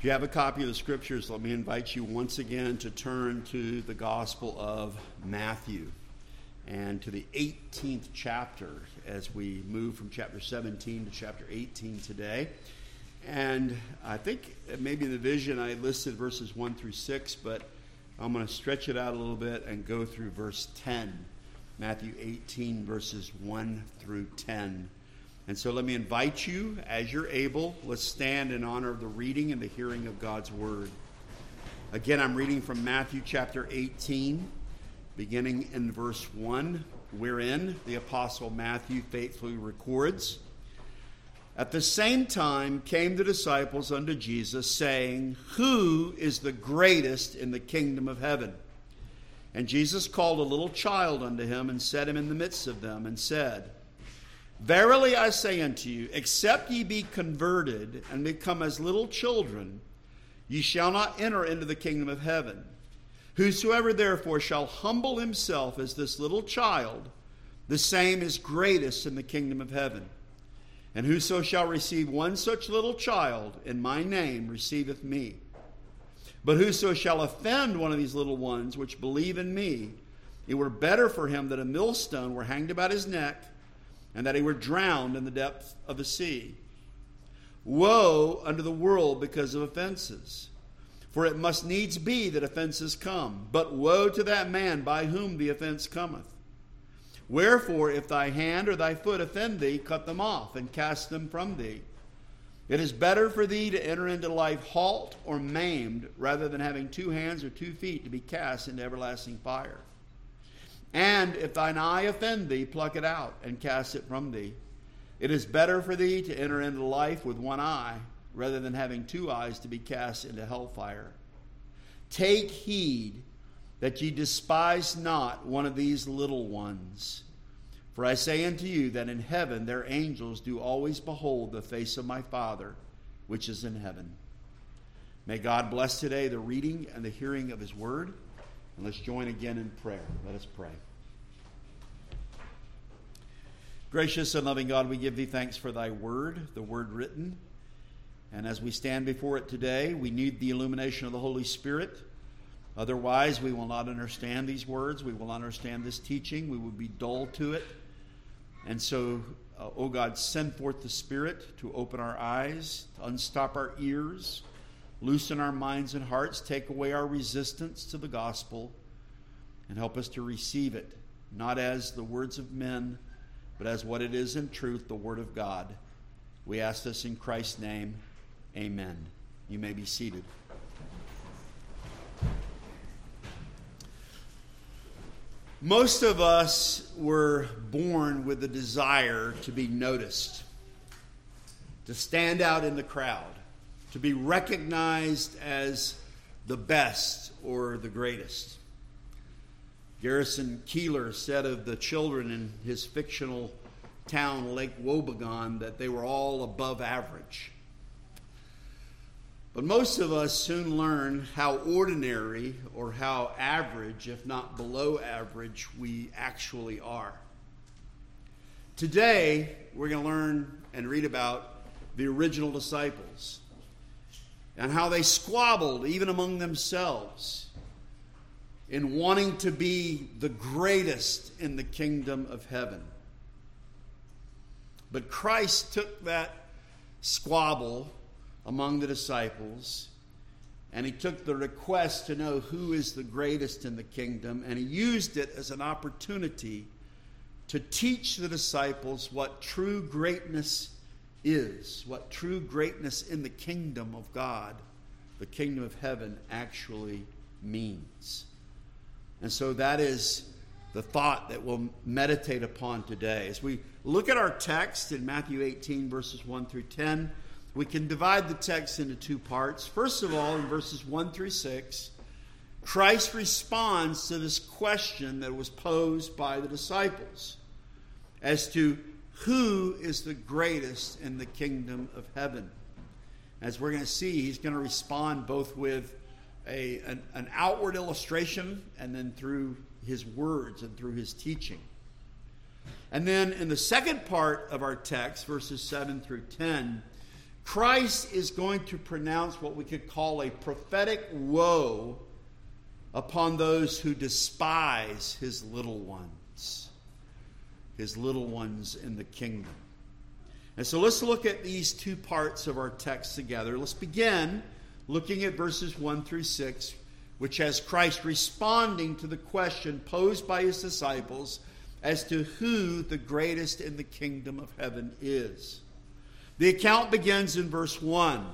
If you have a copy of the Scriptures, let me invite you once again to turn to the Gospel of Matthew and to the 18th chapter as we move from chapter 17 to chapter 18 today. And I think maybe in the vision I listed verses 1 through 6, but I'm going to stretch it out a little bit and go through verse 10. Matthew 18, verses 1 through 10. And so let me invite you, as you're able, let's stand in honor of the reading and the hearing of God's Word. Again, I'm reading from Matthew chapter 18, beginning in verse 1, wherein the Apostle Matthew faithfully records, "At the same time came the disciples unto Jesus, saying, Who is the greatest in the kingdom of heaven? And Jesus called a little child unto him, and set him in the midst of them, and said, Verily I say unto you, except ye be converted and become as little children, ye shall not enter into the kingdom of heaven. Whosoever therefore shall humble himself as this little child, the same is greatest in the kingdom of heaven. And whoso shall receive one such little child in my name receiveth me. But whoso shall offend one of these little ones which believe in me, it were better for him that a millstone were hanged about his neck, and that he were drowned in the depth of the sea. Woe unto the world because of offenses! For it must needs be that offenses come, but woe to that man by whom the offense cometh. Wherefore, if thy hand or thy foot offend thee, cut them off, and cast them from thee. It is better for thee to enter into life halt or maimed, rather than having 2 hands or 2 feet to be cast into everlasting fire. And if thine eye offend thee, pluck it out, and cast it from thee. It is better for thee to enter into life with 1 eye, rather than having 2 eyes to be cast into hellfire. Take heed that ye despise not one of these little ones. For I say unto you that in heaven their angels do always behold the face of my Father, which is in heaven." May God bless today the reading and the hearing of his word. And let's join again in prayer. Let us pray. Gracious and loving God, we give thee thanks for thy word, the word written. And as we stand before it today, we need the illumination of the Holy Spirit. Otherwise, we will not understand these words. We will not understand this teaching. We will be dull to it. And so, O God, send forth the Spirit to open our eyes, to unstop our ears, loosen our minds and hearts, take away our resistance to the gospel, and help us to receive it, not as the words of men, but as what it is in truth, the Word of God. We ask this in Christ's name. Amen. You may be seated. Most of us were born with the desire to be noticed, to stand out in the crowd, to be recognized as the best or the greatest. Garrison Keillor said of the children in his fictional town, Lake Wobegon, that they were all above average. But most of us soon learn how ordinary or how average, if not below average, we actually are. Today, we're going to learn and read about the original disciples and how they squabbled even among themselves in wanting to be the greatest in the kingdom of heaven. But Christ took that squabble among the disciples, and he took the request to know who is the greatest in the kingdom, and he used it as an opportunity to teach the disciples what true greatness is, what true greatness in the kingdom of God, the kingdom of heaven, actually means. And so that is the thought that we'll meditate upon today. As we look at our text in Matthew 18, verses 1 through 10, we can divide the text into 2 parts. First of all, in verses 1 through 6, Christ responds to this question that was posed by the disciples as to who is the greatest in the kingdom of heaven. As we're going to see, he's going to respond both with an outward illustration and then through his words and through his teaching. And then in the second part of our text, verses 7 through 10, Christ is going to pronounce what we could call a prophetic woe upon those who despise his little ones in the kingdom. And so let's look at these two parts of our text together. Let's begin looking at verses 1 through 6, which has Christ responding to the question posed by his disciples as to who the greatest in the kingdom of heaven is. The account begins in verse 1.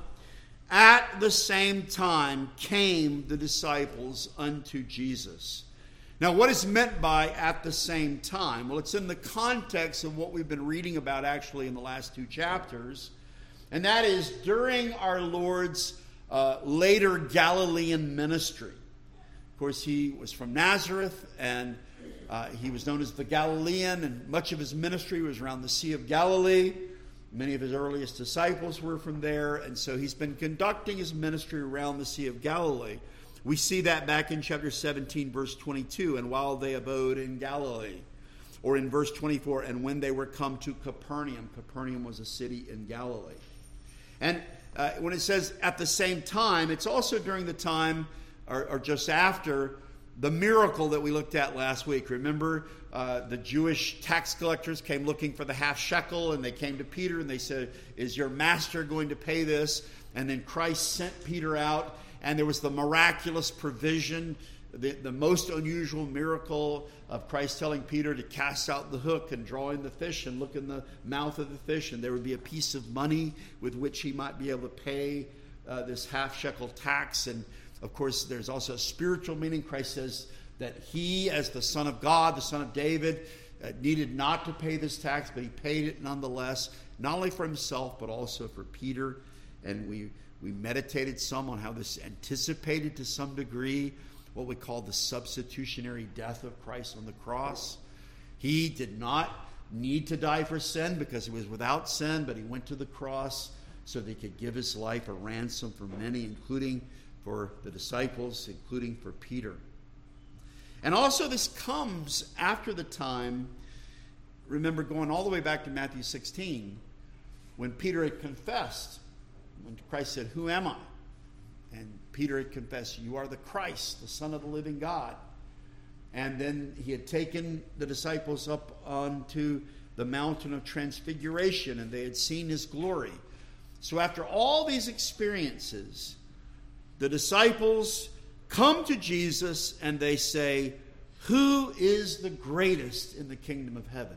At the same time came the disciples unto Jesus. Now, what is meant by at the same time? Well, it's in the context of what we've been reading about actually in the last two chapters. And that is during our Lord's later Galilean ministry. Of course, he was from Nazareth, and he was known as the Galilean, and much of his ministry was around the Sea of Galilee. Many of his earliest disciples were from there, and so he's been conducting his ministry around the Sea of Galilee. We see that back in chapter 17, verse 22, and while they abode in Galilee. Or in verse 24, and when they were come to Capernaum. Capernaum was a city in Galilee. And when it says at the same time, it's also during the time, or just after, the miracle that we looked at last week. Remember, the Jewish tax collectors came looking for the half shekel, and they came to Peter and they said, is your master going to pay this? And then Christ sent Peter out, and there was the miraculous provision, the most unusual miracle of Christ telling Peter to cast out the hook and draw in the fish and look in the mouth of the fish, and there would be a piece of money with which he might be able to pay this half shekel tax. And of course, there's also a spiritual meaning. Christ says that he, as the Son of God, the Son of David, needed not to pay this tax, but he paid it nonetheless, not only for himself, but also for Peter. And we meditated some on how this anticipated to some degree what we call the substitutionary death of Christ on the cross. He did not need to die for sin because he was without sin, but he went to the cross so that he could give his life a ransom for many, including for the disciples, including for Peter. And also this comes after the time, remember going all the way back to Matthew 16, when Peter had confessed, when Christ said, who am I? And Peter had confessed, you are the Christ, the Son of the living God. And then he had taken the disciples up onto the mountain of transfiguration, and they had seen his glory. So after all these experiences, the disciples come to Jesus and they say, who is the greatest in the kingdom of heaven?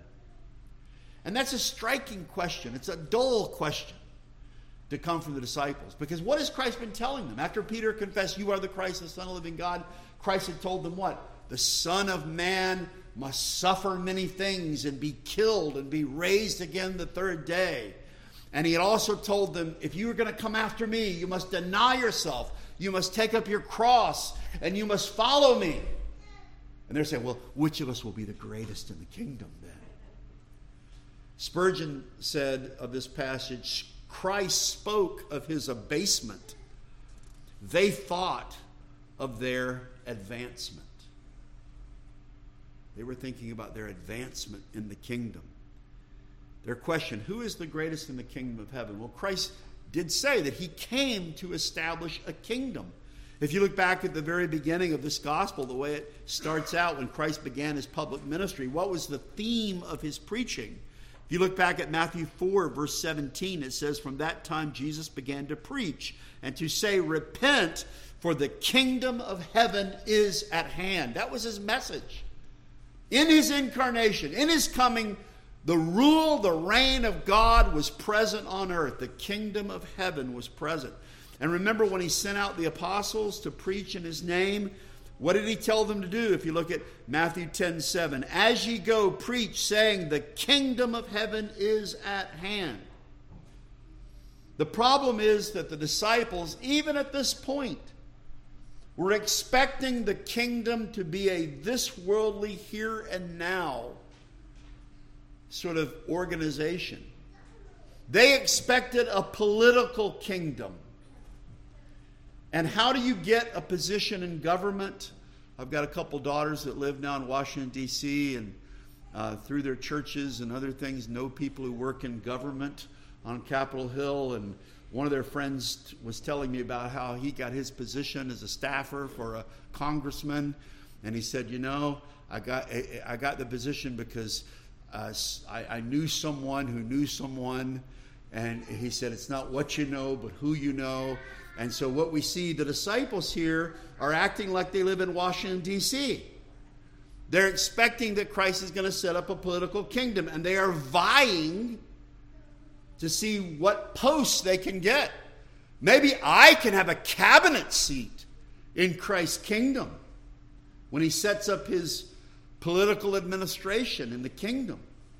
And that's a striking question. It's a dull question to come from the disciples. Because what has Christ been telling them? After Peter confessed, you are the Christ, the Son of the living God, Christ had told them what? The Son of Man must suffer many things and be killed and be raised again the third day. And he had also told them, if you are going to come after me, you must deny yourself. You must take up your cross and you must follow me. And they're saying, well, which of us will be the greatest in the kingdom then? Spurgeon said of this passage, Christ spoke of his abasement. They thought of their advancement. They were thinking about their advancement in the kingdom. Their question, who is the greatest in the kingdom of heaven? Well, Christ did say that he came to establish a kingdom. If you look back at the very beginning of this gospel, the way it starts out when Christ began his public ministry, what was the theme of his preaching? If you look back at Matthew 4, verse 17, it says, from that time Jesus began to preach and to say, repent, for the kingdom of heaven is at hand. That was his message. In his incarnation, in his coming, the rule, the reign of God was present on earth. The kingdom of heaven was present. And remember when he sent out the apostles to preach in his name, what did he tell them to do? If you look at Matthew 10:7, as ye go, preach, saying, the kingdom of heaven is at hand. The problem is that the disciples, even at this point, were expecting the kingdom to be a this worldly here and now sort of organization. They expected a political kingdom. And how do you get a position in government? I've got a couple daughters that live now in Washington, D.C., and through their churches and other things know people who work in government on Capitol Hill. And One of their friends was telling me about how he got his position as a staffer for a congressman, and he said, I got the position because I knew someone who knew someone, and he said it's not what you know, but who you know. And so what we see, the disciples here are acting like they live in Washington, D.C. They're expecting that Christ is going to set up a political kingdom, and they are vying to see what posts they can get. Maybe I can have a cabinet seat in Christ's kingdom when he sets up his political administration in the kingdom.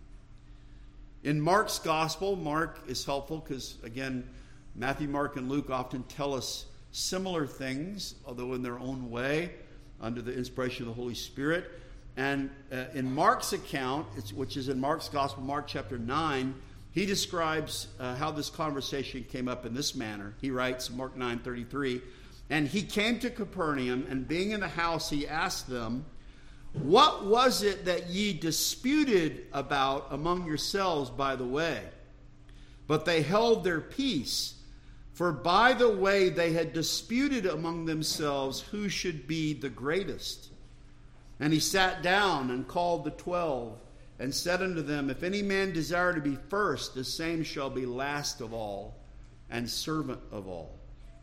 In Mark's gospel, Mark is helpful because, again, Matthew, Mark, and Luke often tell us similar things, although in their own way, under the inspiration of the Holy Spirit. And in Mark's account, which is in Mark's gospel, Mark chapter 9, he describes how this conversation came up in this manner. He writes, Mark 9:33, "And he came to Capernaum, and being in the house, he asked them, 'What was it that ye disputed about among yourselves by the way?' But they held their peace, for by the way they had disputed among themselves who should be the greatest. And he sat down and called the 12, and said unto them, If any man desire to be first, the same shall be last of all, and servant of all."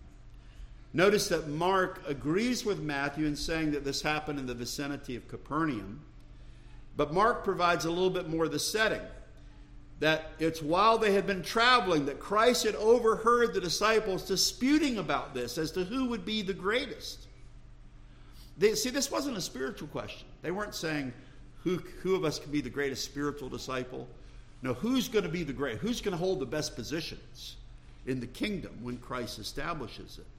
Notice that Mark agrees with Matthew in saying that this happened in the vicinity of Capernaum. But Mark provides a little bit more of the setting. That it's while they had been traveling that Christ had overheard the disciples disputing about this as to who would be the greatest. See, this wasn't a spiritual question. They weren't saying who of us can be the greatest spiritual disciple. No, who's going to be the great? Who's going to hold the best positions in the kingdom when Christ establishes it?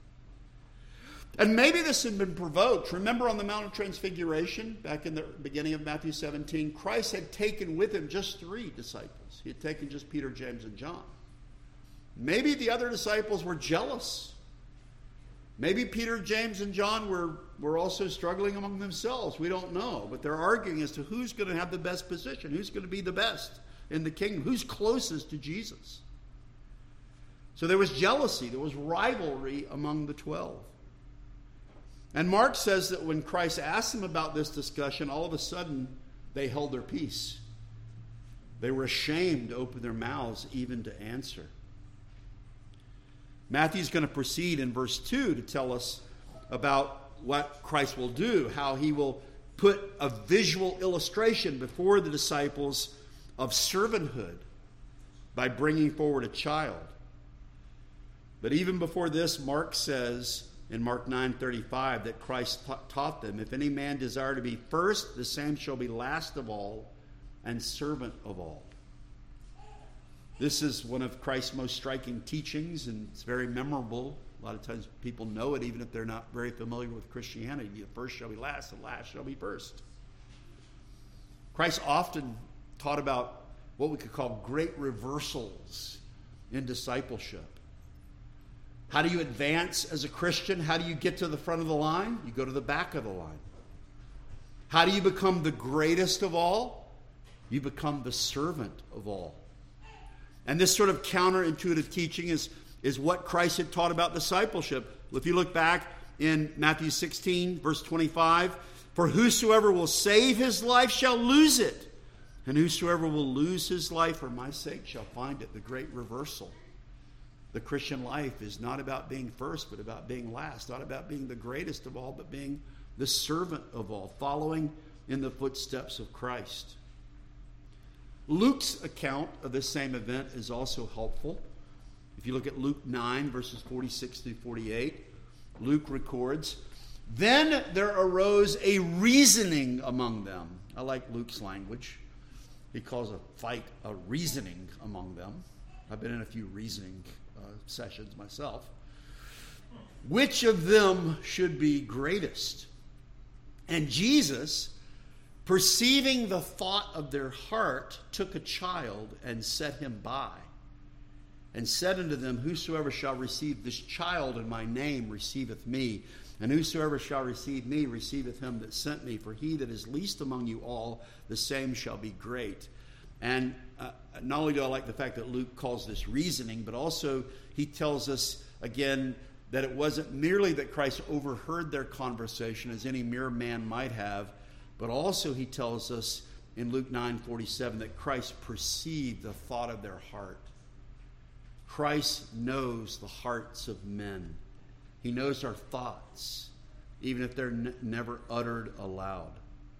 And maybe this had been provoked. Remember on the Mount of Transfiguration, back in the beginning of Matthew 17, Christ had taken with him just 3 disciples. He had taken just Peter, James, and John. Maybe the other disciples were jealous. Maybe Peter, James, and John were also struggling among themselves. We don't know. But they're arguing as to who's going to have the best position, who's going to be the best in the kingdom, who's closest to Jesus. So there was jealousy, there was rivalry among the 12. And Mark says that when Christ asked them about this discussion, all of a sudden they held their peace. They were ashamed to open their mouths even to answer. Matthew's going to proceed in verse 2 to tell us about what Christ will do, how he will put a visual illustration before the disciples of servanthood by bringing forward a child. But even before this, Mark says in Mark 9:35 that Christ taught them, If any man desire to be first, the same shall be last of all and servant of all. This is one of Christ's most striking teachings, and it's very memorable. A lot of times people know it even if they're not very familiar with Christianity. The first shall be last, the last shall be first. Christ often taught about what we could call great reversals in discipleship. How do you advance as a Christian? How do you get to the front of the line? You go to the back of the line. How do you become the greatest of all? You become the servant of all. And this sort of counterintuitive teaching is what Christ had taught about discipleship. If you look back in Matthew 16, verse 25, For whosoever will save his life shall lose it, and whosoever will lose his life for my sake shall find it. The great reversal. The Christian life is not about being first, but about being last. Not about being the greatest of all, but being the servant of all, following in the footsteps of Christ. Luke's account of this same event is also helpful. If you look at Luke 9, verses 46 through 48, Luke records, Then there arose a reasoning among them. I like Luke's language. He calls a fight a reasoning among them. I've been in a few reasoning sessions myself. Which of them should be greatest? And Jesus, perceiving the thought of their heart, took a child and set him by, and said unto them, Whosoever shall receive this child in my name receiveth me, and whosoever shall receive me receiveth him that sent me. For he that is least among you all, the same shall be great. And not only do I like the fact that Luke calls this reasoning, but also he tells us again that it wasn't merely that Christ overheard their conversation as any mere man might have, but also he tells us in Luke 9:47 that Christ perceived the thought of their heart. Christ knows the hearts of men. He knows our thoughts, even if they're never uttered aloud.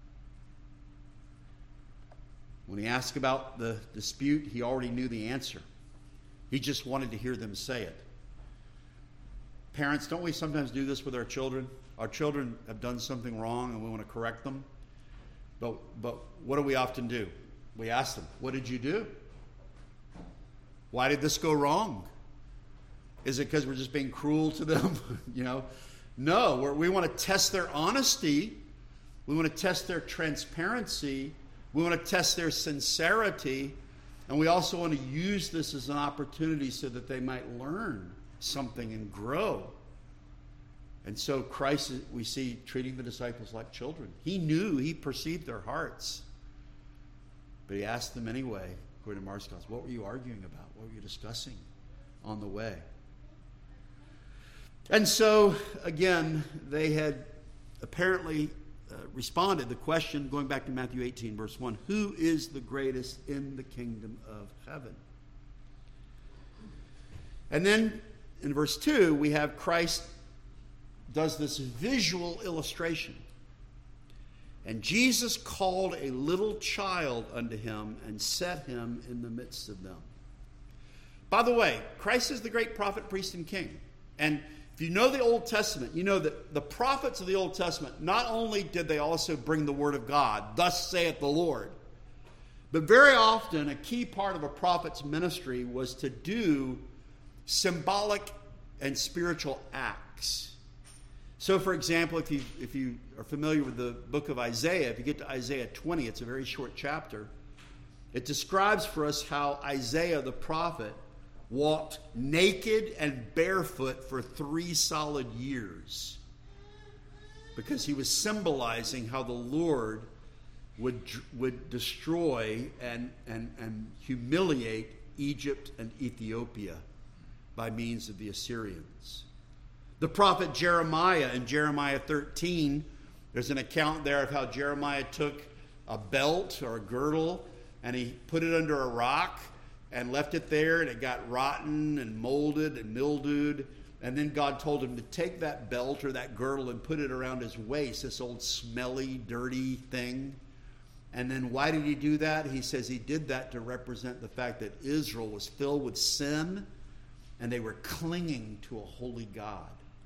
When he asked about the dispute, he already knew the answer. He just wanted to hear them say it. Parents, don't we sometimes do this with our children? Our children have done something wrong and we want to correct them. But what do we often do? We ask them, what did you do? Why did this go wrong? Is it because we're just being cruel to them? No, we want to test their honesty. We want to test their transparency. We want to test their sincerity. And we also want to use this as an opportunity so that they might learn something and grow. And so Christ, we see, treating the disciples like children. He knew, he perceived their hearts. But he asked them anyway, according to Mark's Gospel, what were you arguing about? What were you discussing on the way? And so, again, they had apparently responded. The question, going back to Matthew 18, verse 1, who is the greatest in the kingdom of heaven? And then in verse 2, we have Christ does this visual illustration. And Jesus called a little child unto him and set him in the midst of them. By the way, Christ is the great prophet, priest, and king. And if you know the Old Testament, you know that the prophets of the Old Testament, not only did they also bring the word of God, thus saith the Lord, but very often a key part of a prophet's ministry was to do symbolic and spiritual acts. So, for example, if you are familiar with the book of Isaiah, if you get to Isaiah 20, it's a very short chapter. It describes for us how Isaiah the prophet walked naked and barefoot for 3 solid years because he was symbolizing how the Lord would destroy and humiliate Egypt and Ethiopia by means of the Assyrians. The prophet Jeremiah, in Jeremiah 13, there's an account there of how Jeremiah took a belt or a girdle and he put it under a rock and left it there, and it got rotten and molded and mildewed. And then God told him to take that belt or that girdle and put it around his waist, this old smelly, dirty thing. And then why did he do that? He says he did that to represent the fact that Israel was filled with sin and they were clinging to a holy God.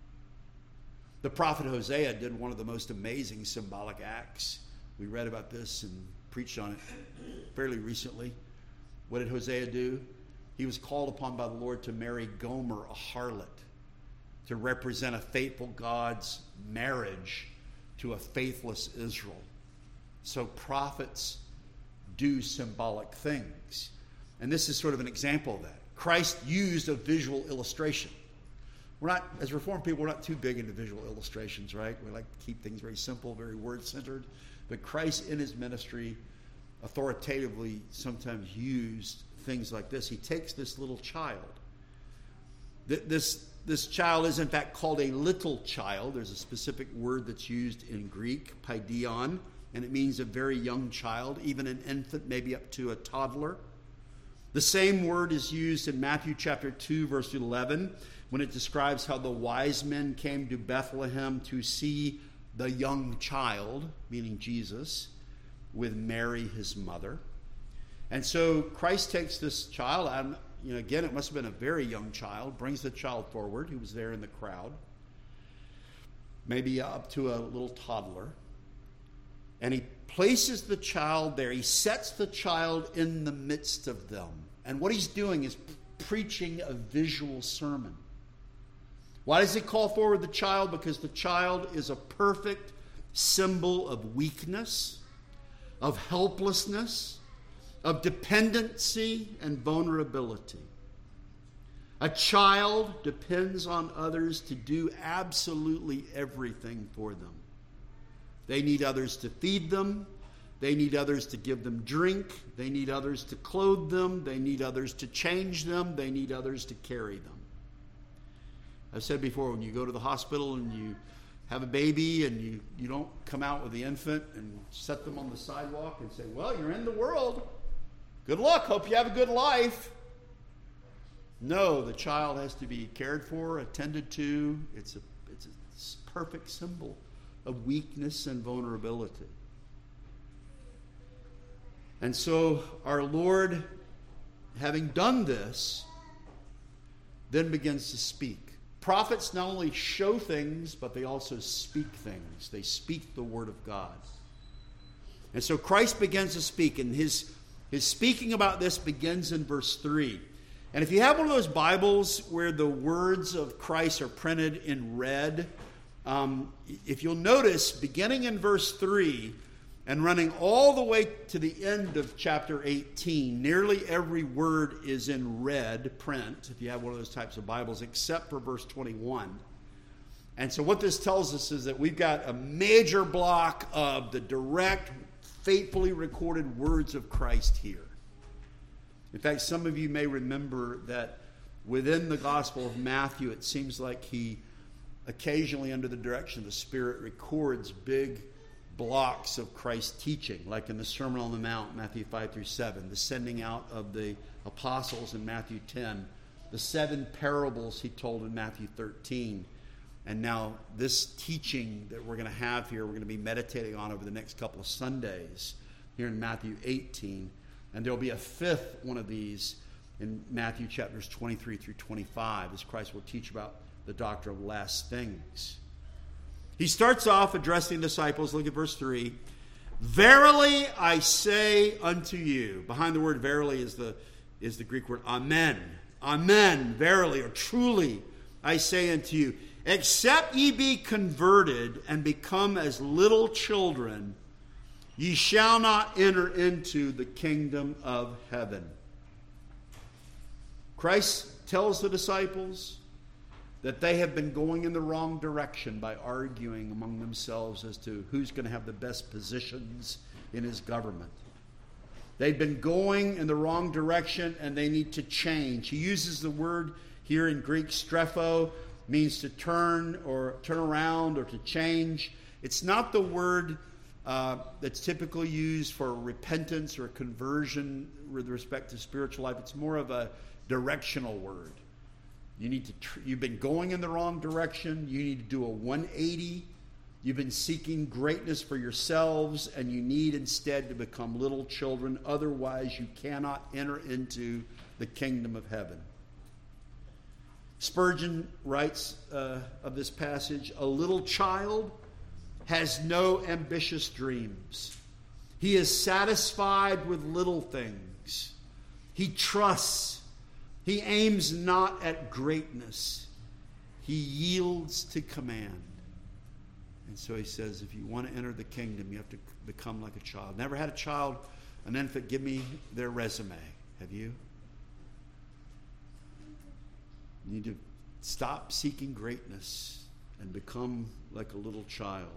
The prophet Hosea did one of the most amazing symbolic acts. We read about this and preached on it fairly recently. What did Hosea do? He was called upon by the Lord to marry Gomer, a harlot, to represent a faithful God's marriage to a faithless Israel. So prophets do symbolic things. And this is sort of an example of that. Christ used a visual illustration. We're not, as Reformed people, we're not too big into visual illustrations, right? We like to keep things very simple, very word-centered. But Christ in his ministry authoritatively sometimes used things like this. He takes this little child. This child is in fact called a little child. There's a specific word that's used in Greek, paidion, and it means a very young child, even an infant, maybe up to a toddler. The same word is used in Matthew chapter 2, verse 11, when it describes how the wise men came to Bethlehem to see the young child, meaning Jesus, with Mary, his mother. And so Christ takes this child, again, it must have been a very young child, brings the child forward, who was there in the crowd, maybe up to a little toddler, and he places the child there. He sets the child in the midst of them. And what he's doing is preaching a visual sermon. Why does he call forward the child? Because the child is a perfect symbol of weakness, of helplessness, of dependency and vulnerability. A child depends on others to do absolutely everything for them. They need others to feed them. They need others to give them drink. They need others to clothe them. They need others to change them. They need others to carry them. I've said before, when you go to the hospital and you have a baby and you don't come out with the infant and set them on the sidewalk and say, well, you're in the world. Good luck. Hope you have a good life. No, the child has to be cared for, attended to. It's a perfect symbol of weakness and vulnerability. And so our Lord, having done this, then begins to speak. Prophets not only show things, but they also speak things. They speak the word of God. And so Christ begins to speak, and his speaking about this begins in verse 3. And if you have one of those Bibles where the words of Christ are printed in red, if you'll notice, beginning in verse 3 and running all the way to the end of chapter 18, nearly every word is in red print, if you have one of those types of Bibles, except for verse 21. And so what this tells us is that we've got a major block of the direct, faithfully recorded words of Christ here. In fact, some of you may remember that within the Gospel of Matthew, it seems like he occasionally, under the direction of the Spirit, records big blocks of Christ's teaching, like in the Sermon on the Mount, Matthew 5 through 7, the sending out of the apostles in Matthew 10, the 7 parables he told in Matthew 13, and now this teaching that we're going to have here, we're going to be meditating on over the next couple of Sundays here in Matthew 18, and there'll be a fifth one of these in Matthew chapters 23 through 25, as Christ will teach about the doctrine of last things. He starts off addressing disciples. Look at verse 3. Verily I say unto you. Behind the word verily is the Greek word amen. Amen, verily, or truly I say unto you, except ye be converted and become as little children, ye shall not enter into the kingdom of heaven. Christ tells the disciples that they have been going in the wrong direction by arguing among themselves as to who's going to have the best positions in his government. They've been going in the wrong direction and they need to change. He uses the word here in Greek, strepho, means to turn or turn around or to change. It's not the word that's typically used for repentance or conversion with respect to spiritual life. It's more of a directional word. You've been going in the wrong direction. You need to do a 180. You've been seeking greatness for yourselves, and you need instead to become little children. Otherwise, you cannot enter into the kingdom of heaven. Spurgeon writes of this passage, a little child has no ambitious dreams. He is satisfied with little things. He trusts. He aims not at greatness. He yields to command. And so he says, if you want to enter the kingdom, you have to become like a child. Never had a child, an infant, give me their resume. Have you? You need to stop seeking greatness and become like a little child.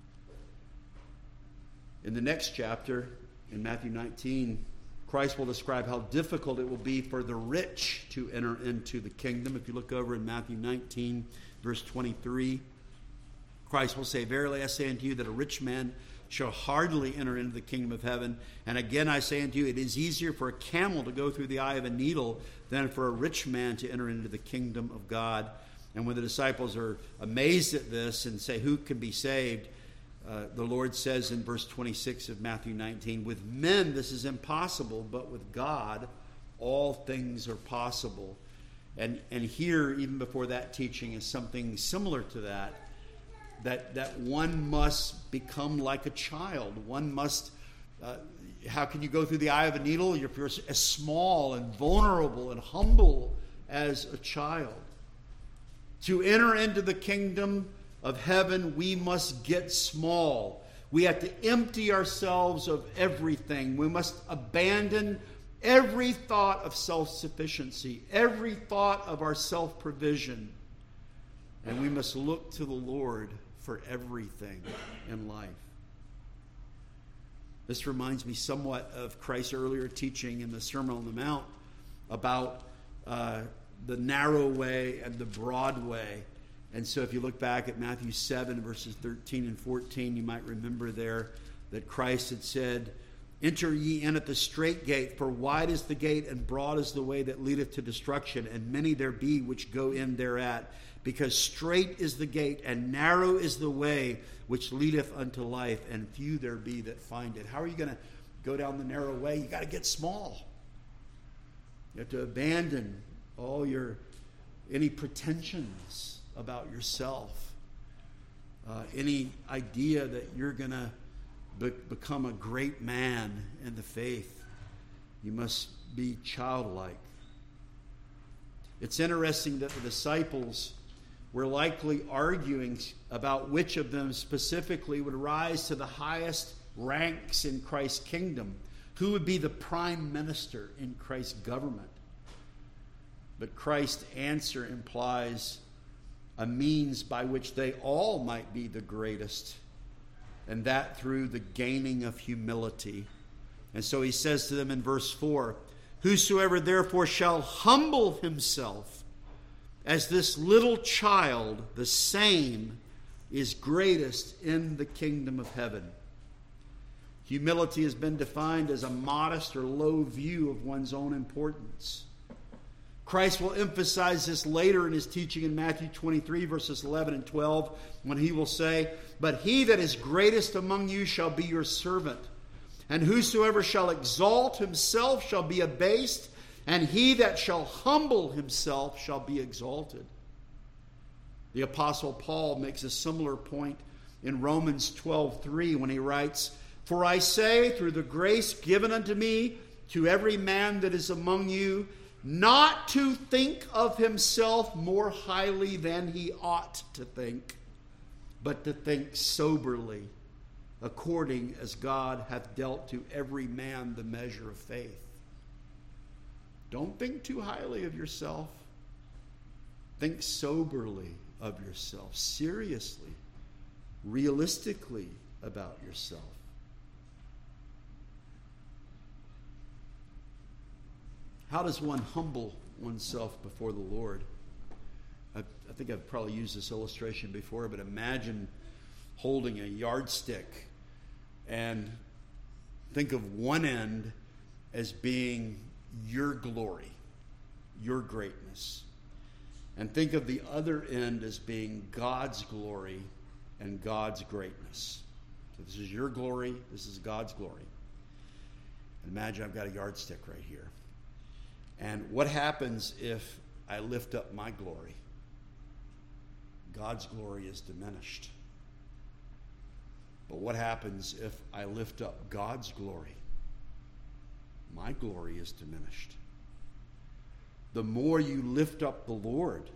In the next chapter, in Matthew 19, Christ will describe how difficult it will be for the rich to enter into the kingdom. If you look over in Matthew 19, verse 23, Christ will say, verily I say unto you that a rich man shall hardly enter into the kingdom of heaven. And again I say unto you, it is easier for a camel to go through the eye of a needle than for a rich man to enter into the kingdom of God. And when the disciples are amazed at this and say, who can be saved? The Lord says in verse 26 of Matthew 19, with men this is impossible, but with God all things are possible. And here, even before that teaching, is something similar to that one must become like a child. One must, how can you go through the eye of a needle if you're as small and vulnerable and humble as a child? To enter into the kingdom of heaven, we must get small. We have to empty ourselves of everything. We must abandon every thought of self-sufficiency, every thought of our self-provision. And we must look to the Lord for everything in life. This reminds me somewhat of Christ's earlier teaching in the Sermon on the Mount about the narrow way and the broad way. And so if you look back at Matthew 7, verses 13 and 14, you might remember there that Christ had said, "Enter ye in at the strait gate, for wide is the gate and broad is the way that leadeth to destruction, and many there be which go in thereat. Because strait is the gate and narrow is the way which leadeth unto life, and few there be that find it." How are you going to go down the narrow way? You got to get small. You have to abandon any pretensions about yourself, any idea that you're going to become a great man in the faith. You must be childlike. It's interesting that the disciples were likely arguing about which of them specifically would rise to the highest ranks in Christ's kingdom, who would be the prime minister in Christ's government. But Christ's answer implies a means by which they all might be the greatest, and that through the gaining of humility. And so he says to them in verse 4, "Whosoever therefore shall humble himself as this little child, the same is greatest in the kingdom of heaven." Humility has been defined as a modest or low view of one's own importance. Christ will emphasize this later in his teaching in Matthew 23, verses 11 and 12, when he will say, "But he that is greatest among you shall be your servant. And whosoever shall exalt himself shall be abased, and he that shall humble himself shall be exalted." The Apostle Paul makes a similar point in Romans 12:3 when he writes, "For I say, through the grace given unto me, to every man that is among you, not to think of himself more highly than he ought to think, but to think soberly, according as God hath dealt to every man the measure of faith." Don't think too highly of yourself. Think soberly of yourself, seriously, realistically about yourself. How does one humble oneself before the Lord? I think I've probably used this illustration before, but imagine holding a yardstick and think of one end as being your glory, your greatness. And think of the other end as being God's glory and God's greatness. So this is your glory, this is God's glory. Imagine I've got a yardstick right here. And what happens if I lift up my glory? God's glory is diminished. But what happens if I lift up God's glory? My glory is diminished. The more you lift up the Lord,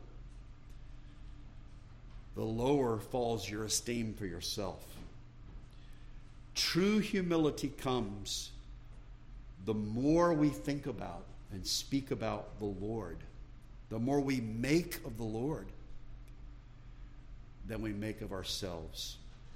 the lower falls your esteem for yourself. True humility comes the more we think about and speak about the Lord, the more we make of the Lord than we make of ourselves.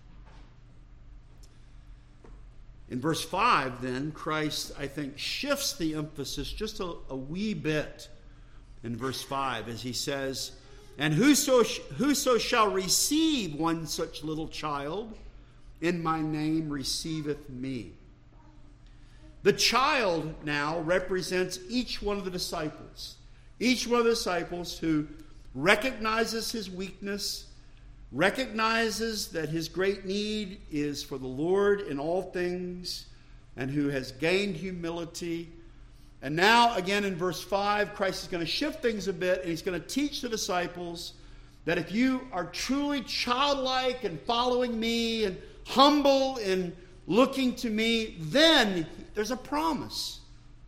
In verse 5, then, Christ, I think, shifts the emphasis just a wee bit in verse 5 as he says, "And whoso shall receive one such little child in my name receiveth me." The child now represents each one of the disciples. Each one of the disciples who recognizes his weakness, recognizes that his great need is for the Lord in all things, and who has gained humility. And now, again in verse 5, Christ is going to shift things a bit, and he's going to teach the disciples that if you are truly childlike and following me and humble in looking to me, then there's a promise.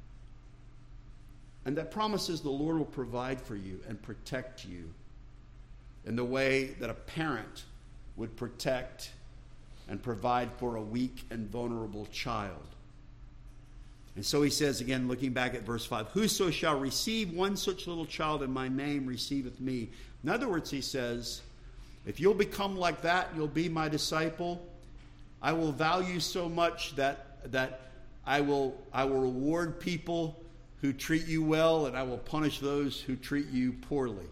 And that promise is the Lord will provide for you and protect you in the way that a parent would protect and provide for a weak and vulnerable child. And so he says again, looking back at verse 5, "Whoso shall receive one such little child in my name receiveth me." In other words, he says, if you'll become like that, you'll be my disciple. I will value so much that that I will reward people who treat you well, and I will punish those who treat you poorly.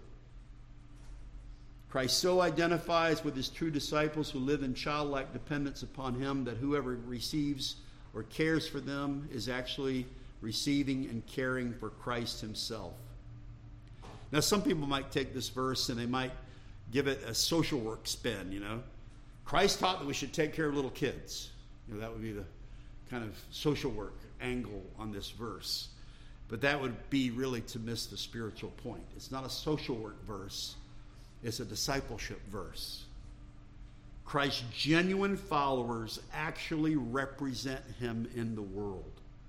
Christ so identifies with his true disciples who live in childlike dependence upon him that whoever receives or cares for them is actually receiving and caring for Christ himself. Now, some people might take this verse and they might give it a social work spin, Christ taught that we should take care of little kids. That would be the kind of social work angle on this verse. But that would be really to miss the spiritual point. It's not a social work verse. It's a discipleship verse. Christ's genuine followers actually represent him in the world.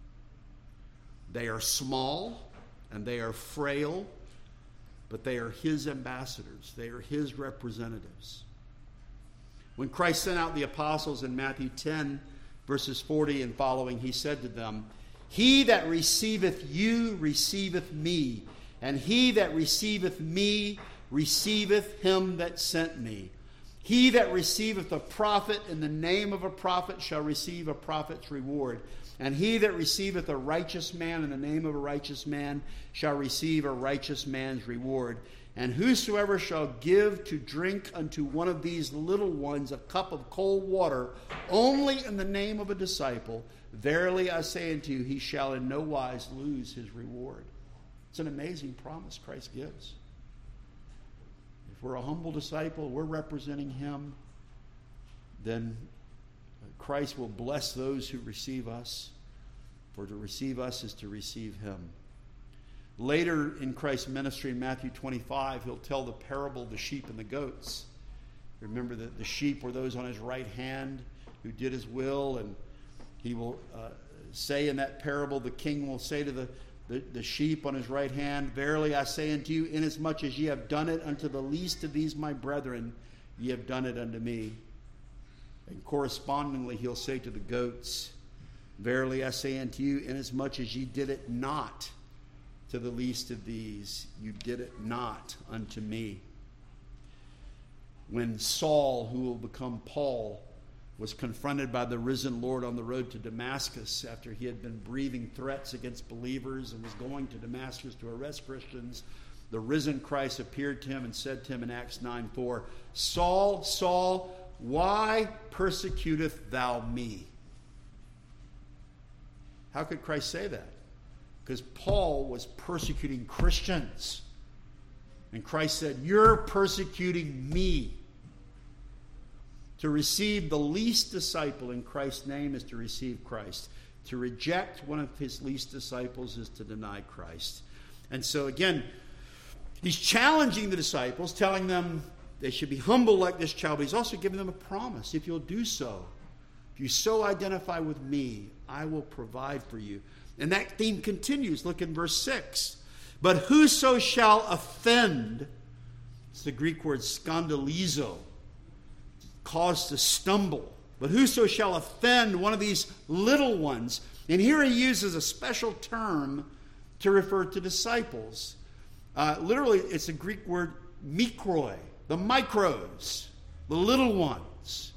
They are small and they are frail, but they are his ambassadors. They are his representatives. When Christ sent out the apostles in Matthew 10, verses 40 and following, he said to them, "He that receiveth you receiveth me, and he that receiveth me receiveth him that sent me. He that receiveth a prophet in the name of a prophet shall receive a prophet's reward. And he that receiveth a righteous man in the name of a righteous man shall receive a righteous man's reward. And whosoever shall give to drink unto one of these little ones a cup of cold water only in the name of a disciple, verily I say unto you, he shall in no wise lose his reward." It's an amazing promise Christ gives. If we're a humble disciple, we're representing him, then Christ will bless those who receive us. For to receive us is to receive him. Later in Christ's ministry in Matthew 25, he'll tell the parable of the sheep and the goats. Remember that the sheep were those on his right hand who did his will, and he will say in that parable, the king will say to the sheep on his right hand, "Verily I say unto you, inasmuch as ye have done it unto the least of these my brethren, ye have done it unto me." And correspondingly, he'll say to the goats, "Verily I say unto you, inasmuch as ye did it not to the least of these, you did it not unto me." When Saul, who will become Paul, was confronted by the risen Lord on the road to Damascus after he had been breathing threats against believers and was going to Damascus to arrest Christians, the risen Christ appeared to him and said to him in Acts 9:4, "Saul, Saul, why persecutest thou me?" How could Christ say that? Because Paul was persecuting Christians. And Christ said, "You're persecuting me." To receive the least disciple in Christ's name is to receive Christ. To reject one of his least disciples is to deny Christ. And so again, he's challenging the disciples, telling them they should be humble like this child, but he's also giving them a promise. If you'll do so, if you so identify with me, I will provide for you. And that theme continues. Look in verse 6. "But whoso shall offend," it's the Greek word skandalizo, cause to stumble. "But whoso shall offend one of these little ones," and here he uses a special term to refer to disciples. Literally, it's a Greek word mikroi, the micros, the little ones.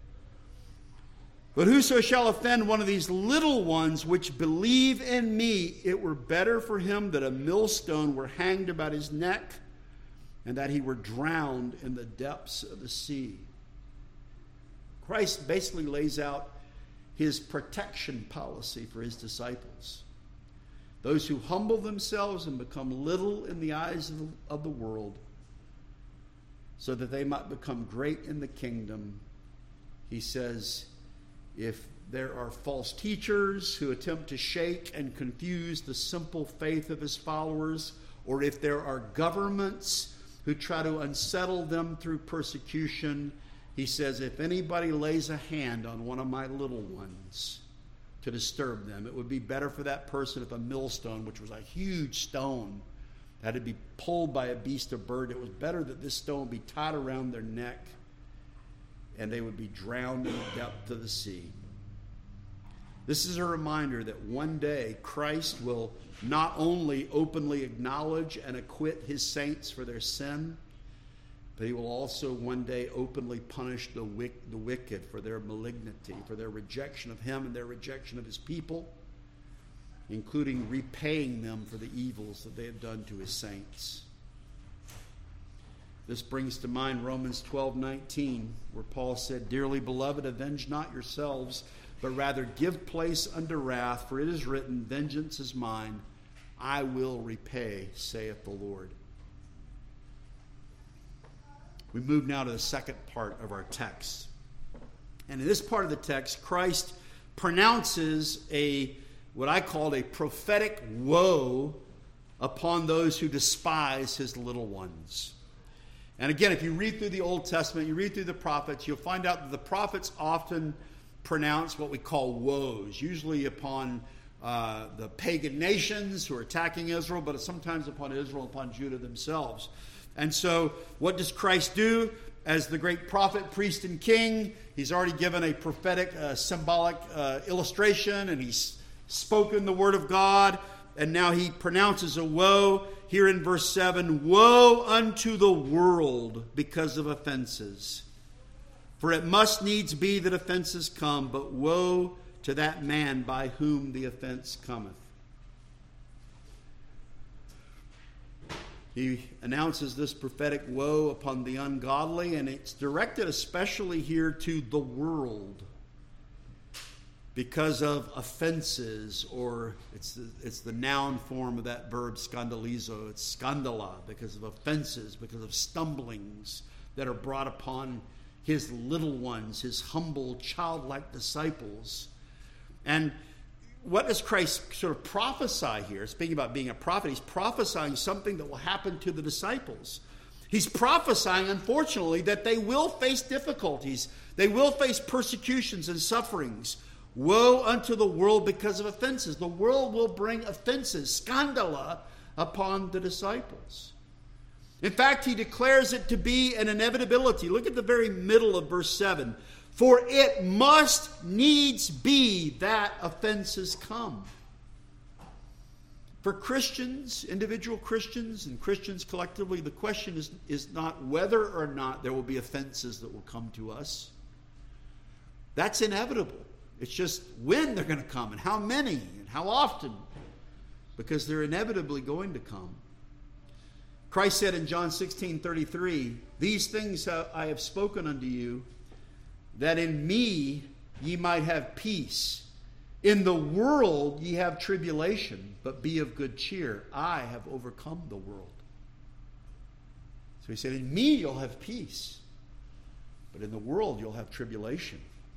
"But whoso shall offend one of these little ones which believe in me, it were better for him that a millstone were hanged about his neck and that he were drowned in the depths of the sea." Christ basically lays out his protection policy for his disciples. Those who humble themselves and become little in the eyes of the world so that they might become great in the kingdom. He says, if there are false teachers who attempt to shake and confuse the simple faith of his followers, or if there are governments who try to unsettle them through persecution, he says, if anybody lays a hand on one of my little ones to disturb them, it would be better for that person if a millstone, which was a huge stone, had to be pulled by a beast or bird. It was better that this stone be tied around their neck and they would be drowned in the depth of the sea. This is a reminder that one day Christ will not only openly acknowledge and acquit his saints for their sin, But he will also one day openly punish the wicked for their malignity, for their rejection of him and their rejection of his people, including repaying them for the evils that they have done to his saints. This brings to mind Romans 12:19, where Paul said, "Dearly beloved, avenge not yourselves, but rather give place unto wrath, for it is written, vengeance is mine, I will repay, saith the Lord." We move now to the second part of our text. And in this part of the text, Christ pronounces what I call a prophetic woe upon those who despise his little ones. And again, if you read through the Old Testament, you read through the prophets, you'll find out that the prophets often pronounce what we call woes, usually upon the pagan nations who are attacking Israel, but sometimes upon Israel, upon Judah themselves. And so what does Christ do? As the great prophet, priest, and king, he's already given a prophetic, symbolic illustration, and he's spoken the word of God, and now he pronounces a woe. Here in verse 7, "Woe unto the world because of offenses. For it must needs be that offenses come, but woe to that man by whom the offense cometh." He announces this prophetic woe upon the ungodly, and it's directed especially here to the world because of offenses, or it's the noun form of that verb scandalizo. It's scandala, because of offenses, because of stumblings that are brought upon his little ones, his humble, childlike disciples. And what does Christ sort of prophesy here? Speaking about being a prophet, he's prophesying something that will happen to the disciples. He's prophesying, unfortunately, that they will face difficulties. They will face persecutions and sufferings. Woe unto the world because of offenses. The world will bring offenses, scandala, upon the disciples. In fact, he declares it to be an inevitability. Look at the very middle of verse 7. "For it must needs be that offenses come." For Christians, individual Christians and Christians collectively, the question is not whether or not there will be offenses that will come to us. That's inevitable. It's just when they're going to come and how many and how often, because they're inevitably going to come. Christ said in John 16:33, "These things I have spoken unto you, that in me ye might have peace. In the world ye have tribulation, but be of good cheer. I have overcome the world." So he said, in me you'll have peace, but in the world you'll have tribulation.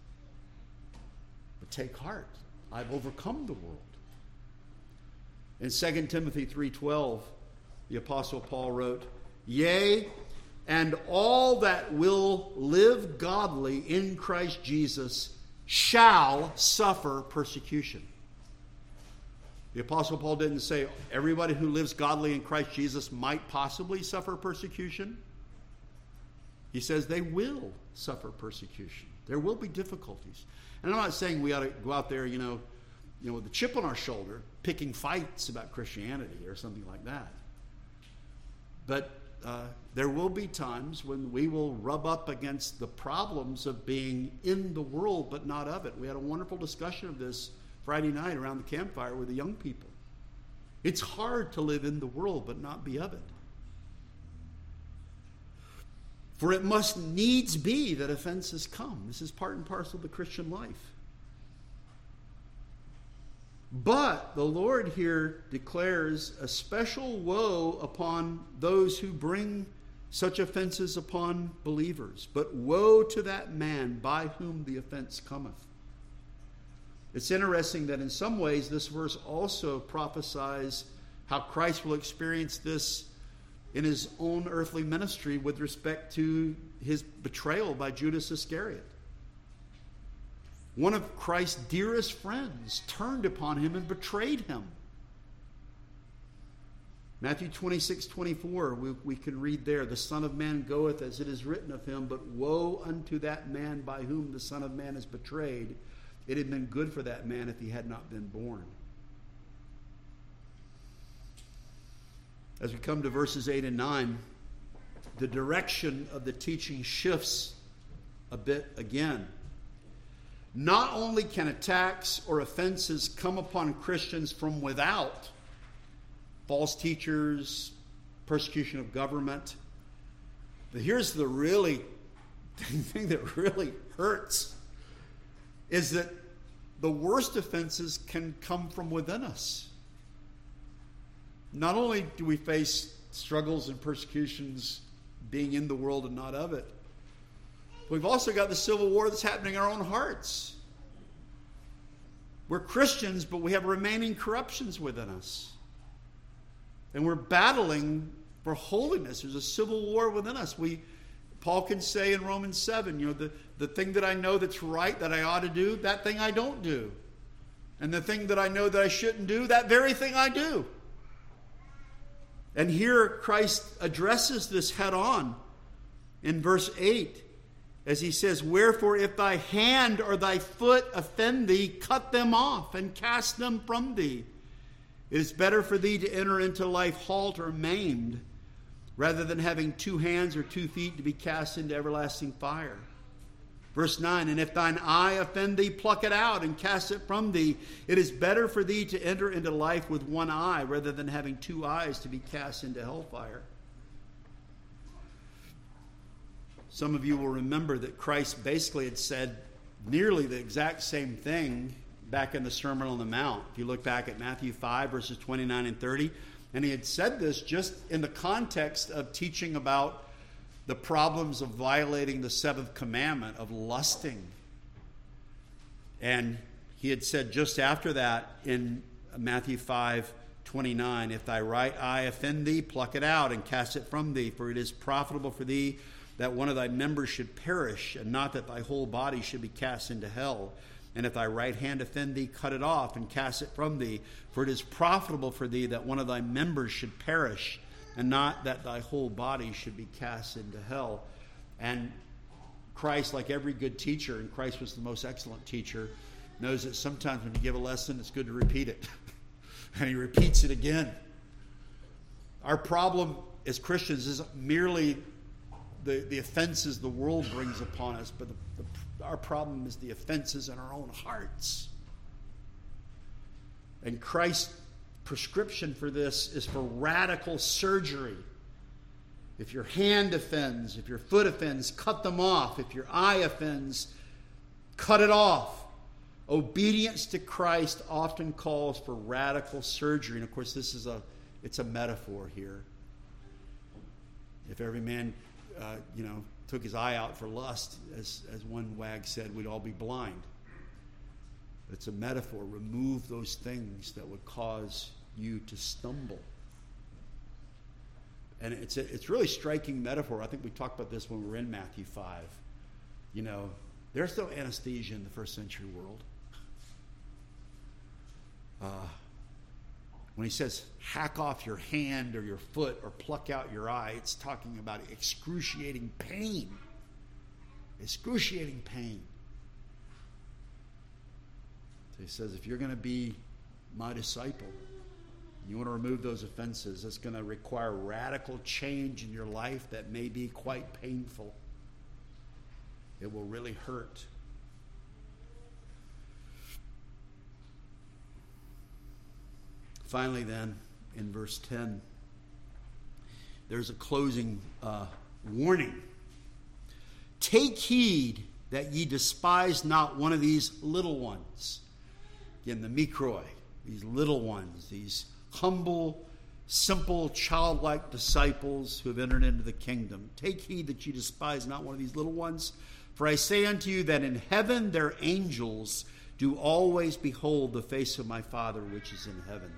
But take heart, I've overcome the world. In 2 Timothy 3:12, the Apostle Paul wrote, "Yea, and all that will live godly in Christ Jesus shall suffer persecution." The Apostle Paul didn't say everybody who lives godly in Christ Jesus might possibly suffer persecution. He says they will suffer persecution. There will be difficulties. And I'm not saying we ought to go out there, with a chip on our shoulder, picking fights about Christianity or something like that. But there will be times when we will rub up against the problems of being in the world but not of it. We had a wonderful discussion of this Friday night around the campfire with the young people. It's hard to live in the world but not be of it. For it must needs be that offenses come. This is part and parcel of the Christian life. But the Lord here declares a special woe upon those who bring such offenses upon believers. But woe to that man by whom the offense cometh. It's interesting that in some ways this verse also prophesies how Christ will experience this in his own earthly ministry with respect to his betrayal by Judas Iscariot. One of Christ's dearest friends turned upon him and betrayed him. Matthew 26:24, we can read there, "The Son of Man goeth as it is written of him, but woe unto that man by whom the Son of Man is betrayed. It had been good for that man if he had not been born." As we come to verses 8 and 9, the direction of the teaching shifts a bit again. Not only can attacks or offenses come upon Christians from without, false teachers, persecution of government, but here's the thing that really hurts, is that the worst offenses can come from within us. Not only do we face struggles and persecutions being in the world and not of it, we've also got the civil war that's happening in our own hearts. We're Christians, but we have remaining corruptions within us. And we're battling for holiness. There's a civil war within us. Paul can say in Romans 7, the thing that I know that's right, that I ought to do, that thing I don't do. And the thing that I know that I shouldn't do, that very thing I do. And here Christ addresses this head on in verse 8 as he says, "Wherefore if thy hand or thy foot offend thee, cut them off and cast them from thee. It is better for thee to enter into life halt or maimed, rather than having 2 hands or 2 feet to be cast into everlasting fire." Verse 9, "And if thine eye offend thee, pluck it out and cast it from thee. It is better for thee to enter into life with 1 eye, rather than having 2 eyes to be cast into hellfire." Some of you will remember that Christ basically had said nearly the exact same thing back in the Sermon on the Mount. If you look back at Matthew 5, verses 29 and 30, and he had said this just in the context of teaching about the problems of violating the 7th commandment, of lusting. And he had said just after that in Matthew 5:29, "If thy right eye offend thee, pluck it out and cast it from thee, for it is profitable for thee that one of thy members should perish, and not that thy whole body should be cast into hell. And if thy right hand offend thee, cut it off and cast it from thee, for it is profitable for thee that one of thy members should perish, and not that thy whole body should be cast into hell." And Christ, like every good teacher, and Christ was the most excellent teacher, knows that sometimes when you give a lesson, it's good to repeat it. And he repeats it again. Our problem as Christians isn't merely the offenses the world brings upon us, but our problem is the offenses in our own hearts. And Christ's prescription for this is for radical surgery. If your hand offends, if your foot offends, cut them off. If your eye offends, cut it off. Obedience to Christ often calls for radical surgery. And of course, it's a metaphor here. If every man took his eye out for lust, as one wag said, we'd all be blind. It's a metaphor. Remove those things that would cause you to stumble. And it's really striking metaphor. I think we talked about this when we were in Matthew 5. There's no anesthesia in the first century world. When he says hack off your hand or your foot or pluck out your eye, it's talking about excruciating pain. Excruciating pain. So he says, if you're going to be my disciple, you want to remove those offenses, it's going to require radical change in your life that may be quite painful. It will really hurt. Finally, then, in verse 10, there's a closing warning. "Take heed that ye despise not one of these little ones." Again, the mikroi, these little ones, these humble, simple, childlike disciples who have entered into the kingdom. "Take heed that ye despise not one of these little ones. For I say unto you that in heaven their angels do always behold the face of my Father which is in heaven."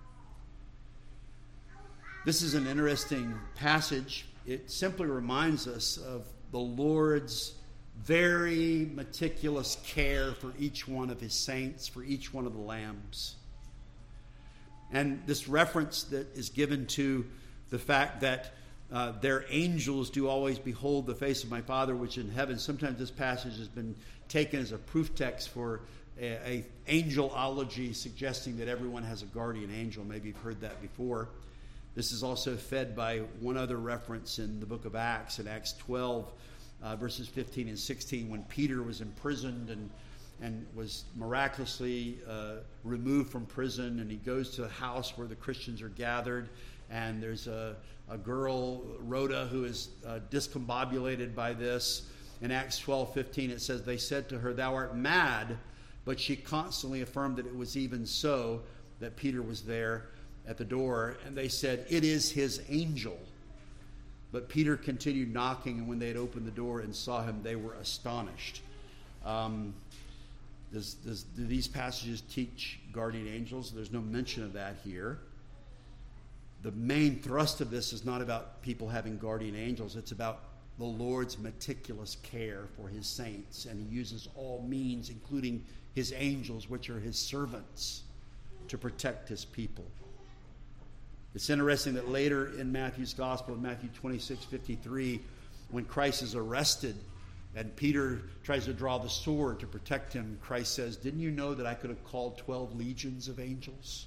This is an interesting passage. It simply reminds us of the Lord's very meticulous care for each one of his saints, for each one of the lambs. And this reference that is given to the fact that their angels do always behold the face of my Father which is in heaven. Sometimes this passage has been taken as a proof text for a angelology, suggesting that everyone has a guardian angel. Maybe you've heard that before. This is also fed by one other reference in the book of Acts, in Acts 12, verses 15 and 16, when Peter was imprisoned and was miraculously removed from prison, and he goes to the house where the Christians are gathered, and there's a girl, Rhoda, who is discombobulated by this. In Acts 12:15, it says, they said to her, "Thou art mad," but she constantly affirmed that it was even so, that Peter was there at the door, and they said, "It is his angel." But Peter continued knocking, and when they had opened the door and saw him, they were astonished. Do these passages teach guardian angels? There's no mention of that here. The main thrust of this is not about people having guardian angels. It's about the Lord's meticulous care for his saints, and he uses all means, including his angels, which are his servants, to protect his people. It's interesting that later in Matthew's gospel, in Matthew 26:53, when Christ is arrested and Peter tries to draw the sword to protect him, Christ says, "Didn't you know that I could have called 12 legions of angels?"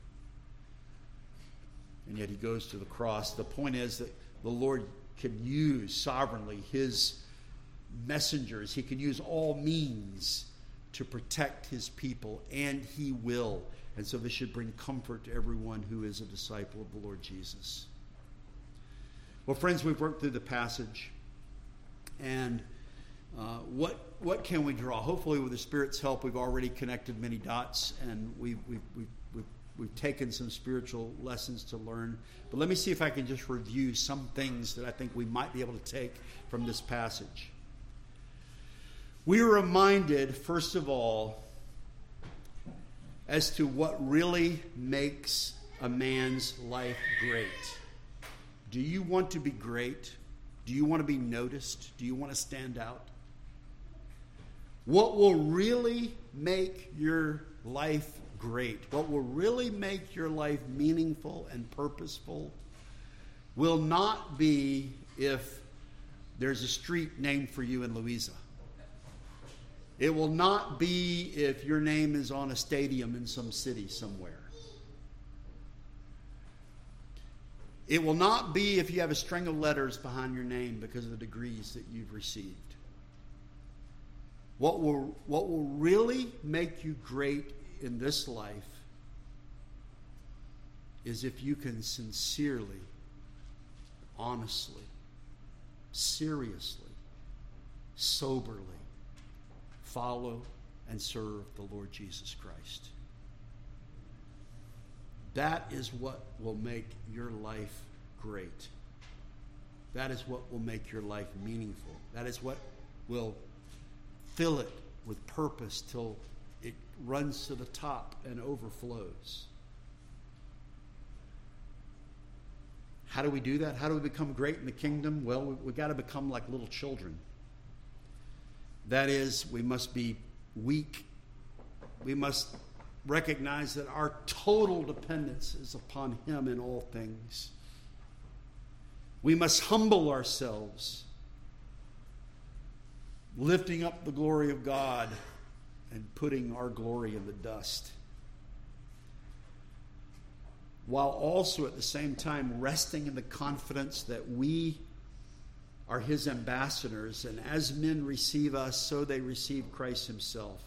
And yet he goes to the cross. The point is that the Lord can use sovereignly his messengers. He can use all means to protect his people, and he will. And so this should bring comfort to everyone who is a disciple of the Lord Jesus. Well, friends, we've worked through the passage. And what can we draw? Hopefully, with the Spirit's help, we've already connected many dots, and we've taken some spiritual lessons to learn. But let me see if I can just review some things that I think we might be able to take from this passage. We are reminded, first of all, as to what really makes a man's life great. Do you want to be great? Do you want to be noticed? Do you want to stand out? What will really make your life great, what will really make your life meaningful and purposeful, will not be if there's a street named for you in Louisa. It will not be if your name is on a stadium in some city somewhere. It will not be if you have a string of letters behind your name because of the degrees that you've received. What will really make you great in this life is if you can sincerely, honestly, seriously, soberly follow and serve the Lord Jesus Christ. That is what will make your life great. That is what will make your life meaningful. That is what will fill it with purpose till it runs to the top and overflows. How do we do that? How do we become great in the kingdom? Well, we've got to become like little children. That is, we must be weak. We must recognize that our total dependence is upon him in all things. We must humble ourselves, lifting up the glory of God and putting our glory in the dust, while also at the same time resting in the confidence that we are his ambassadors, and as men receive us, so they receive Christ himself.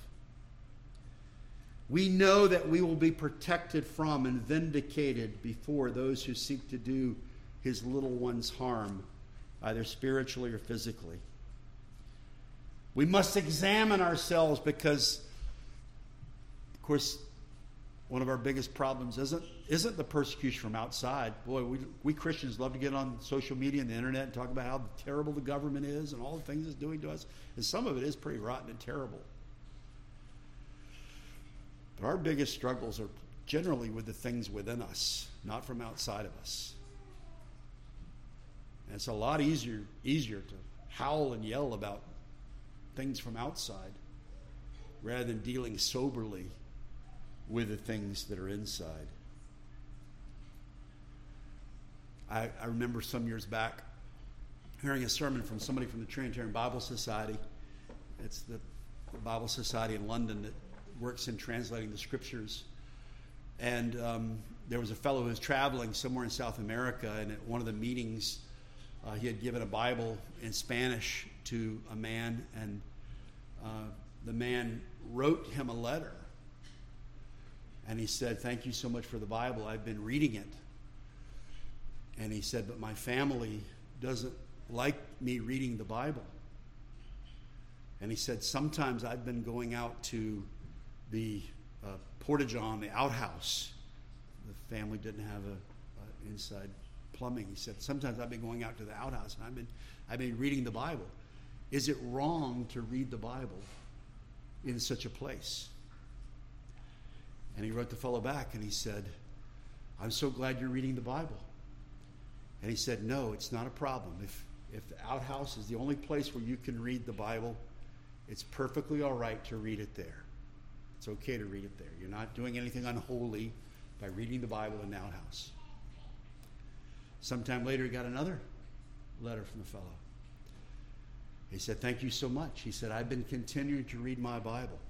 We know that we will be protected from and vindicated before those who seek to do his little ones harm, either spiritually or physically. We must examine ourselves because, of course, one of our biggest problems isn't the persecution from outside. Boy, we Christians love to get on social media and the internet and talk about how terrible the government is and all the things it's doing to us. And some of it is pretty rotten and terrible. But our biggest struggles are generally with the things within us, not from outside of us. And it's a lot easier to howl and yell about things from outside rather than dealing soberly with the things that are inside. I remember some years back hearing a sermon from somebody from the Trinitarian Bible Society. It's the Bible Society in London that works in translating the scriptures. And there was a fellow who was traveling somewhere in South America, and at one of the meetings, he had given a Bible in Spanish to a man, and the man wrote him a letter. And he said, "Thank you so much for the Bible. I've been reading it." And he said, "But my family doesn't like me reading the Bible." And he said, "Sometimes I've been going out to the porta-john, the outhouse." The family didn't have a inside plumbing. He said, "Sometimes I've been going out to the outhouse and I've been reading the Bible. Is it wrong to read the Bible in such a place?" And he wrote the fellow back and he said, "I'm so glad you're reading the Bible." And he said, "No, it's not a problem. If the outhouse is the only place where you can read the Bible, it's perfectly all right to read it there. It's okay to read it there. You're not doing anything unholy by reading the Bible in the outhouse." Sometime later, he got another letter from the fellow. He said, "Thank you so much." He said, "I've been continuing to read my Bible."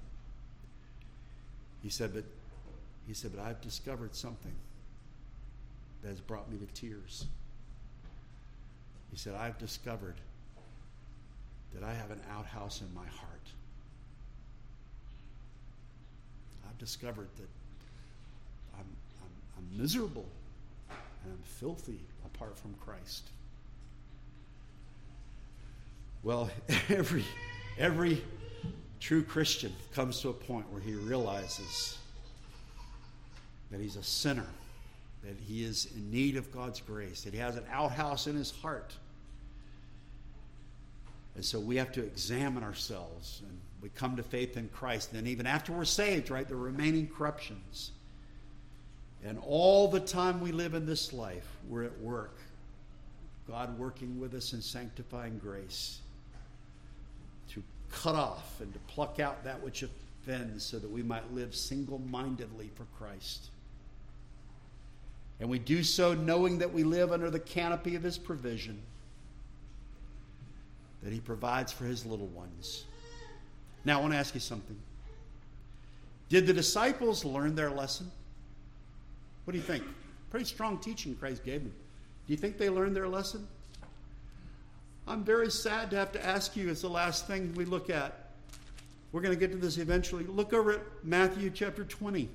He said, but I've discovered something that has brought me to tears. He said, "I've discovered that I have an outhouse in my heart. I've discovered that I'm miserable and I'm filthy apart from Christ." Well, every true Christian comes to a point where he realizes that he's a sinner, that he is in need of God's grace, that he has an outhouse in his heart. And so we have to examine ourselves, and we come to faith in Christ. And then even after we're saved, right, the remaining corruptions. And all the time we live in this life, we're at work. God working with us in sanctifying grace to cut off and to pluck out that which offends so that we might live single-mindedly for Christ. And we do so knowing that we live under the canopy of his provision, that he provides for his little ones. Now, I want to ask you something. Did the disciples learn their lesson? What do you think? Pretty strong teaching Christ gave them. Do you think they learned their lesson? I'm very sad to have to ask you as the last thing we look at. We're going to get to this eventually. Look over at Matthew chapter 20.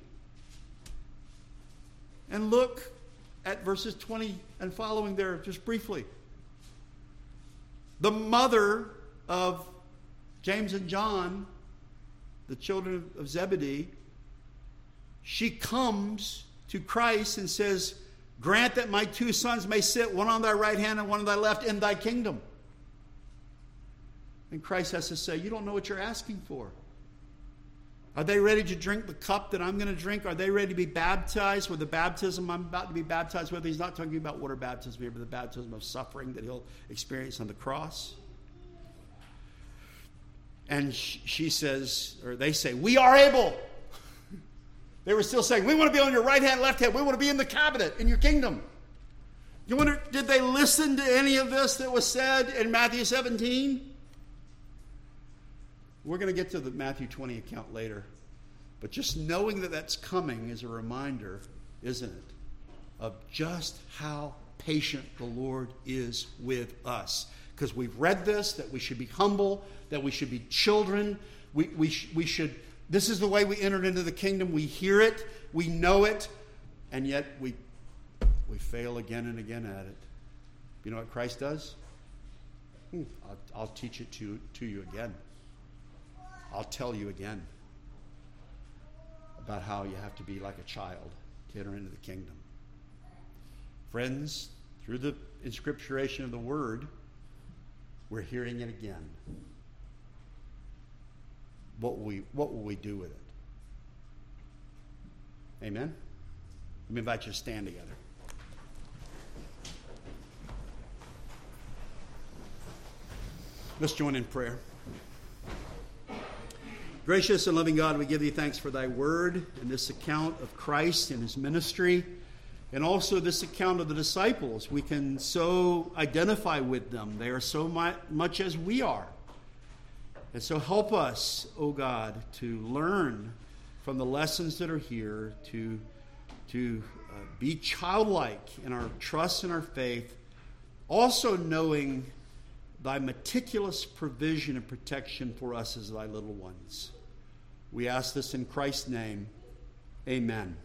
And look at verses 20 and following there just briefly. The mother of James and John, the children of Zebedee, she comes to Christ and says, "Grant that my two sons may sit, one on thy right hand and one on thy left, in thy kingdom." And Christ has to say, "You don't know what you're asking for. Are they ready to drink the cup that I'm going to drink? Are they ready to be baptized with the baptism I'm about to be baptized with?" He's not talking about water baptism here, but the baptism of suffering that he'll experience on the cross. And she says, or they say, "We are able." They were still saying, "We want to be on your right hand, left hand. We want to be in the cabinet, in your kingdom." You wonder, did they listen to any of this that was said in Matthew 17? We're going to get to the Matthew 20 account later. But just knowing that that's coming is a reminder, isn't it, of just how patient the Lord is with us. Because we've read this, that we should be humble, that we should be children. We should, this is the way we entered into the kingdom. We hear it, we know it, and yet we fail again and again at it. You know what Christ does? I'll teach it to you again. I'll tell you again about how you have to be like a child to enter into the kingdom. Friends, through the inscripturation of the word, we're hearing it again. What will we do with it? Amen? Let me invite you to stand together. Let's join in prayer. Gracious and loving God, we give thee thanks for thy word and this account of Christ and his ministry, and also this account of the disciples. We can so identify with them. They are so much as we are. And so help us, O God, to learn from the lessons that are here, to be childlike in our trust and our faith, also knowing thy meticulous provision and protection for us as thy little ones. We ask this in Christ's name. Amen.